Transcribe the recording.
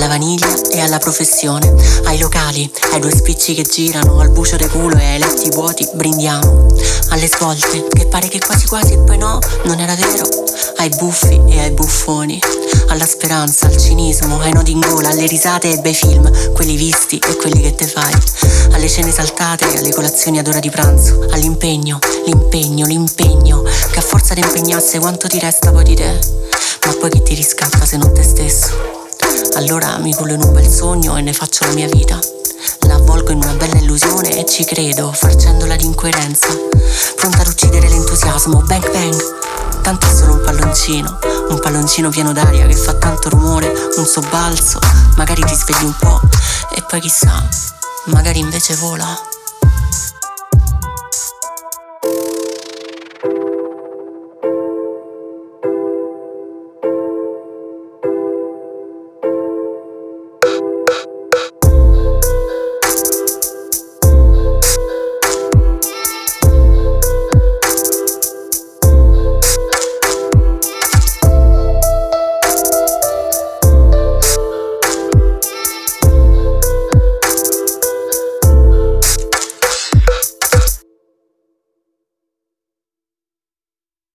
vaniglia e alla professione, ai locali, ai due spicci che girano, al bucio del culo e ai letti vuoti brindiamo, alle svolte che pare che quasi quasi e poi no, non era vero, ai buffi e ai buffoni, alla speranza, al cinismo, ai nodi in gola, alle risate e ai bei film, quelli visti e quelli che te fai, alle cene saltate e alle colazioni ad ora di pranzo, all'impegno, l'impegno, che a forza di impegnasse quanto ti resta poi di te, ma poi chi ti riscatta se non te stesso? Allora mi cullo in un bel sogno e ne faccio la mia vita, la avvolgo in una bella illusione e ci credo, farcendola di incoerenza, pronta ad uccidere l'entusiasmo, bang bang, tanto è solo un palloncino pieno d'aria che fa tanto rumore, un sobbalzo, magari ti svegli un po' e poi chissà, magari invece vola.